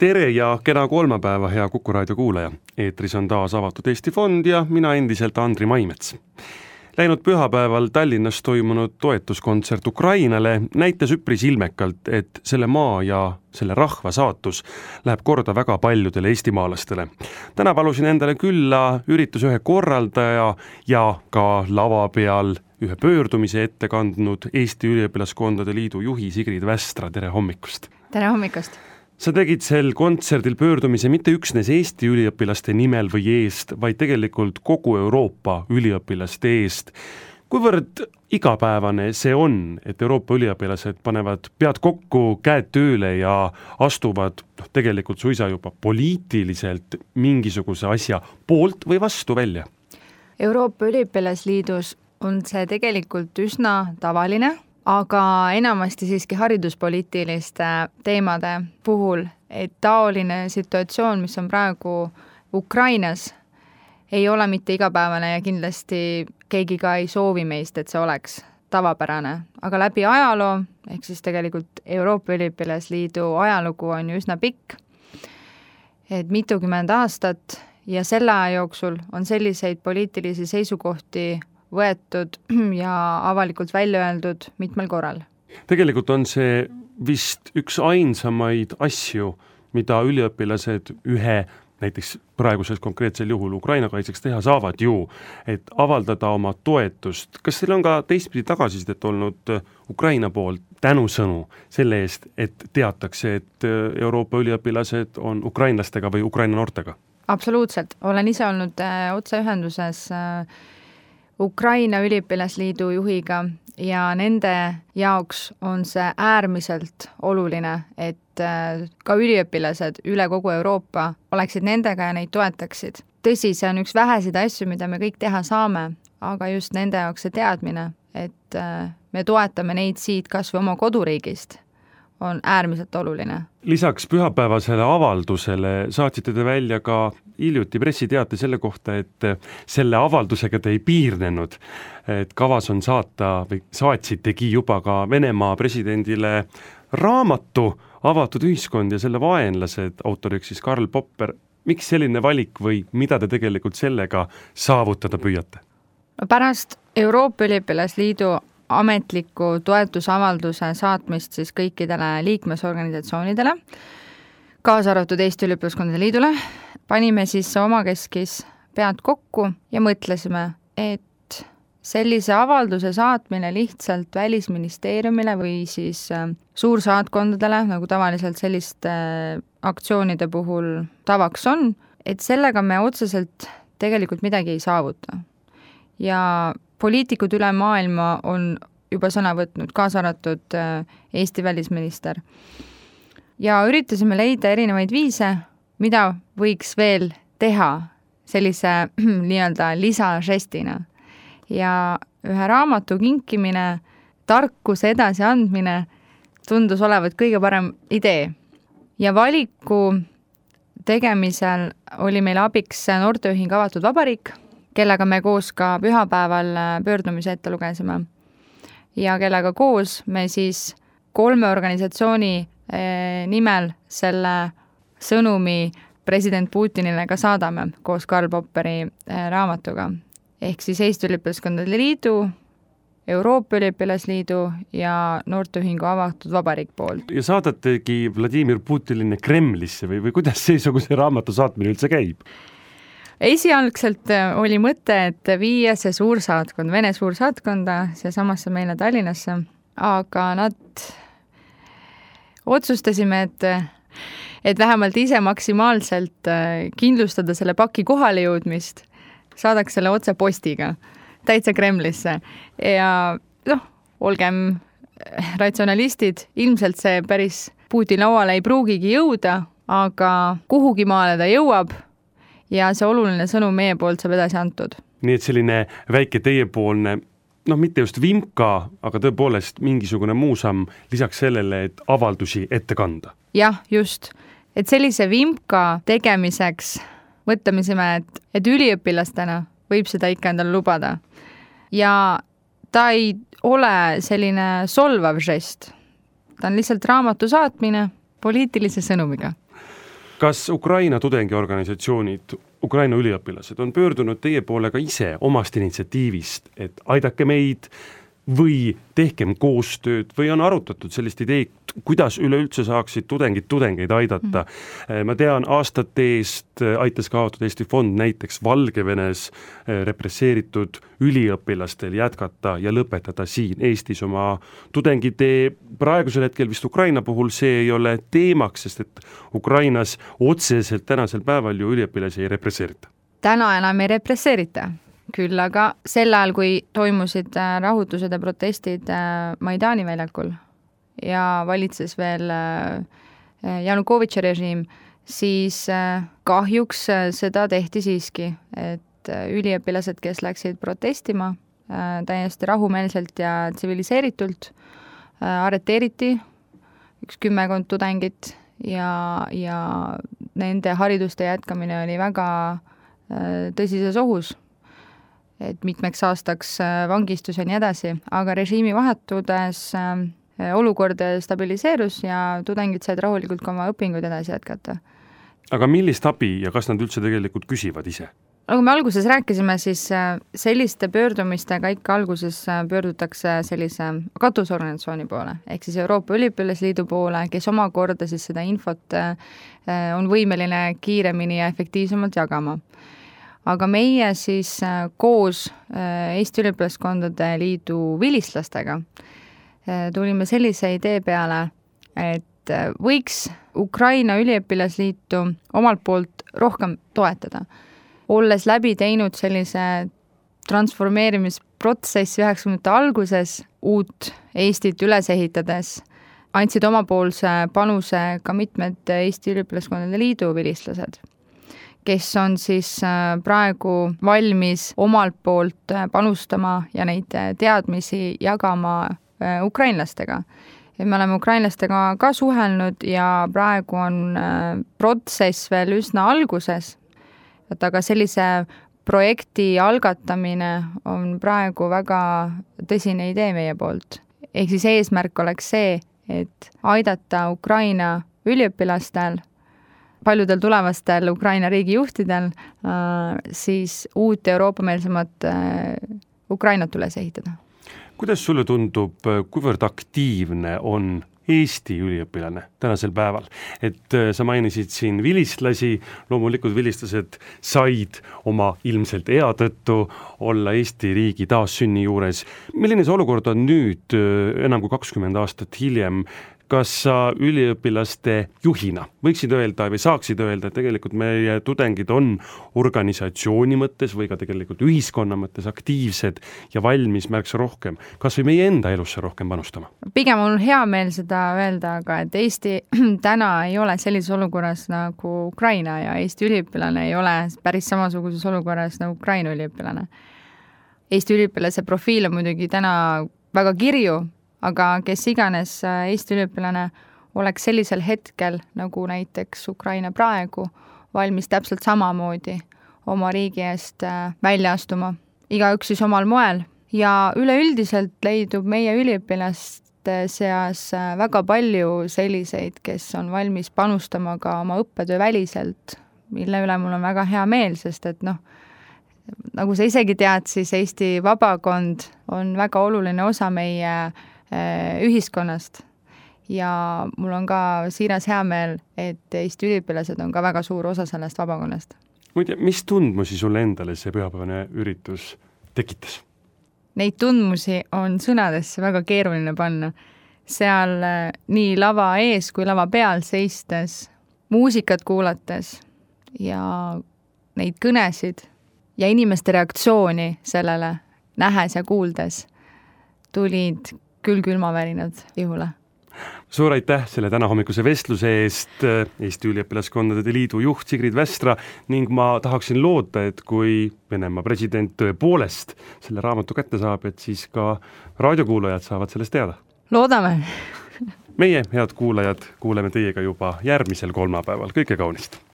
Tere ja kena kolmapäeva, hea Kuku raadio kuulaja. Eetris on taas avatud Eesti Fond ja mina endiselt Andri Maimets. Läinud pühapäeval Tallinnas toimunud toetuskontsert Ukrainale näitas üpris ilmekalt, et selle maa ja selle rahva saatus läheb korda väga paljudele eestimaalastele. Täna palusin endale külla ürituse ühe korraldaja ja ka lava peal ühe pöördumise ette kandnud Eesti Üliõpilaskondade Liidu juhi Sigrid Västra. Tere hommikust! Tere hommikust! Sa tegid sel kontserdil pöördumise mitte üksnes Eesti üliõpilaste nimel või eest, vaid tegelikult kogu Euroopa üliõpilaste eest. Kuivõrd igapäevane see on, et Euroopa üliõpilased panevad pead kokku, käed tööle ja astuvad tegelikult suisa juba poliitiliselt mingisuguse asja poolt või vastu välja? Euroopa Üliõpilasliidus on see tegelikult üsna tavaline, aga enamasti siiski hariduspoliitiliste teemade puhul, et taoline situatsioon, mis on praegu Ukrainas, ei ole mitte igapäevane ja kindlasti keegi ka ei soovi meist, et see oleks tavapärane. Aga läbi ajaloo, ehk siis tegelikult Euroopa Üliõpilasliidu ajalugu on ju üsna pikk, et mitukümmend aastat ja selle aja jooksul on selliseid poliitilisi seisukohti võetud ja avalikult välja öeldud mitmel korral. Tegelikult on see vist üks ainsamaid asju, mida üliõpilased ühe, näiteks praeguses konkreetsel juhul Ukraina kaitseks teha saavad ju, et avaldada oma toetust. Kas teil on ka teistpidi tagasisidet olnud Ukraina poolt tänusõnu selle eest, et teatakse, et Euroopa üliõpilased on ukrainlastega või Ukraina noortega? Absoluutselt. Olen ise olnud otseühenduses Ukraina Üliõpilasliidu juhiga ja nende jaoks on see äärmiselt oluline, et ka üliõpilased üle kogu Euroopa oleksid nendega ja neid toetaksid. Tõsi, see on üks väheseid asju, mida me kõik teha saame, aga just nende jaoks see teadmine, et me toetame neid siit kas või oma koduriigist, on äärmiselt oluline. Lisaks pühapäevasele avaldusele saatsite te välja ka hiljuti pressiteate selle kohta, et selle avaldusega te ei piirnenud, et kavas on saata või saatsitegi juba ka Venemaa presidendile raamatu Avatud ühiskond ja selle vaenlased, autoriks siis Karl Popper. Miks selline valik või mida te tegelikult sellega saavutada püüate? Pärast Euroopa Üliõpilasliidu ametliku toetusavalduse saatmist siis kõikidele liikmesorganisatsioonidele, kaasa arvatud Eesti Üliõpilaskondade Liidule, panime siis omakeskis pead kokku ja mõtlesime, et sellise avalduse saatmine lihtsalt Välisministeeriumile või siis suursaatkondadele, nagu tavaliselt selliste aktsioonide puhul tavaks on, et sellega me otseselt tegelikult midagi ei saavuta. Ja poliitikud üle maailma on juba sõna võtnud, kaasa arvatud Eesti välisminister. Ja üritasime leida erinevaid viise, mida võiks veel teha sellise nii-öelda lisažestina. Ja ühe raamatu kinkimine, tarkuse edasi andmine tundus olevat kõige parem idee. Ja valiku tegemisel oli meil abiks noorteühing Avatud Vabariik, kellega me koos ka pühapäeval pöördumise ette lugesime. Ja kellega koos me siis 3 organisatsiooni nimel selle sõnumi president Putinile ka saadame koos Karl Popperi raamatuga. Ehk siis Eesti Üliõpilaskondade Liidu, Euroopa Üliõpilasliidu ja noorteühingu Avatud Vabariik poolt. Ja saadategi Vladimir Putinile Kremlisse või kuidas seesuguse raamatu saatmine üldse käib? Esialgselt oli mõte, et viia see suursaatkond, Vene suursaatkonda, seesamasse meile Tallinnasse, aga nad otsustasime, et vähemalt ise maksimaalselt kindlustada selle paki kohale jõudmist, saadaks selle otse postiga, täitsa Kremlisse. Ja olgem ratsionalistid, ilmselt see päris Putini lauale ei pruugigi jõuda, aga kuhugi maale ta jõuab, ja see oluline sõnum meie poolt saab edasi antud. Nii et selline väike teiepoolne, mitte just vimka, aga tõepoolest mingisugune muu samm lisaks sellele, et avaldusi ette kanda. Jah, just. Et sellise vimka tegemiseks mõtlemisime, et üliõpilastena võib seda ikka endale lubada. Ja ta ei ole selline solvav žest. Ta on lihtsalt raamatu saatmine poliitilise sõnumiga. Kas Ukraina tudengiorganisatsioonid, Ukraina üliõpilased on pöördunud teie poole ka ise omast initsiatiivist, et aidake meid või tehkem koostööd või on arutatud sellist ideed, kuidas üleüldse saaksid tudengeid aidata? Ma tean, aastate eest aitas ka Avatud Eesti Fond näiteks Valgevenes represseeritud üliõpilastel jätkata ja lõpetada siin Eestis oma tudengitee. Praegusel hetkel vist Ukraina puhul see ei ole teemaks, sest et Ukrainas otseselt tänasel päeval ju üliõpilasi ei represseerita. Täna enam ei represseerita. Küll aga sel ajal, kui toimusid rahutused ja protestid Maidani väljakul ja valitses veel Janukovitši režiim, siis kahjuks seda tehti siiski, et üliõpilased, kes läksid protestima täiesti rahumeelselt ja tsiviliseeritult, arreteeriti 10 tudengit ja nende hariduste jätkamine oli väga tõsises ohus, et mitmeks aastaks vangistus ja nii edasi, aga režiimi vahetudes olukord stabiliseerus ja tudengid said rahulikult ka oma õpinguid edasi jätkata. Aga millist abi ja kas nad üldse tegelikult küsivad ise? Nagu me alguses rääkisime, siis selliste pöördumistega ikka alguses pöördutakse sellise katusorganisatsiooni poole, ehk siis Euroopa Üliõpilasliidu poole, kes omakorda siis seda infot on võimeline kiiremini ja efektiivsemalt jagama. Aga meie siis koos Eesti Üliõpilaskondade Liidu vilistlastega tulime sellise idee peale, et võiks Ukraina üliõpilasliitu omalt poolt rohkem toetada. Olles läbi teinud sellise transformeerimisprotsessi 90. alguses, uut Eestit üles ehitades, andsid omapoolse panuse ka mitmed Eesti Üliõpilaskondade Liidu vilistlased, kes on siis praegu valmis omalt poolt panustama ja neid teadmisi jagama ukrainlastega. Ja me oleme ukrainlastega ka suhelnud ja praegu on protsess veel üsna alguses, aga sellise projekti algatamine on praegu väga tõsine idee meie poolt. Ehk siis eesmärk oleks see, et aidata Ukraina üliõpilastel, paljudel tulevastel Ukraina riigijuhtidel siis uut Euroopa-meelsemat Ukrainat üles ehitada. Kuidas sulle tundub, kuivõrd aktiivne on Eesti üliõpilane tänasel päeval? Et sa mainisid siin vilistlasi, loomulikult vilistlased said oma ilmselt ea tõttu olla Eesti riigi taassünni juures. Milline see olukord on nüüd enam kui 20 aastat hiljem? Kas sa üliõpilaste juhina võiksid öelda või saaksid öelda, et tegelikult meie tudengid on organisatsiooni mõttes või ka tegelikult ühiskonna mõttes aktiivsed ja valmis märksa rohkem, kas või meie enda elusse rohkem panustama? Pigem on hea meel seda öelda, aga et Eesti täna ei ole sellises olukorras nagu Ukraina ja Eesti üliõpilane ei ole päris samasuguses olukorras nagu Ukraina üliõpilane. Eesti üliõpilase profiil on muidugi täna väga kirju, aga kes iganes Eesti üliõpilane oleks sellisel hetkel, nagu näiteks Ukraina praegu, valmis täpselt samamoodi oma riigi eest välja astuma. Igaüks siis omal moel. Ja üleüldiselt leidub meie üliõpilaste seas väga palju selliseid, kes on valmis panustama ka oma õppetöö väliselt, mille üle mul on väga hea meel, sest et nagu sa isegi tead, siis Eesti vabakond on väga oluline osa meie ühiskonnast ja mul on ka siiras hea meel, et Eesti üliõpilased on ka väga suur osa sellest vabakonnast. Muide, mis tundmusi sulle endale see pühapäevane üritus tekitas? Neid tundmusi on sõnadesse väga keeruline panna. Seal nii lava ees kui lava peal seistes, muusikat kuulates ja neid kõnesid ja inimeste reaktsiooni sellele nähes ja kuuldes tulid küll külmavärinad ihule. Suur aitäh selle täna hommikuse vestluse eest, Eesti Üliõpilaskondade Liidu juht Sigrid Västra, ning ma tahaksin loota, et kui Venemaa president tõepoolest selle raamatu kätte saab, et siis ka raadiokuulajad saavad sellest teada. Loodame! Meie, head kuulajad, kuuleme teiega juba järgmisel kolmapäeval. Kõike kaunist!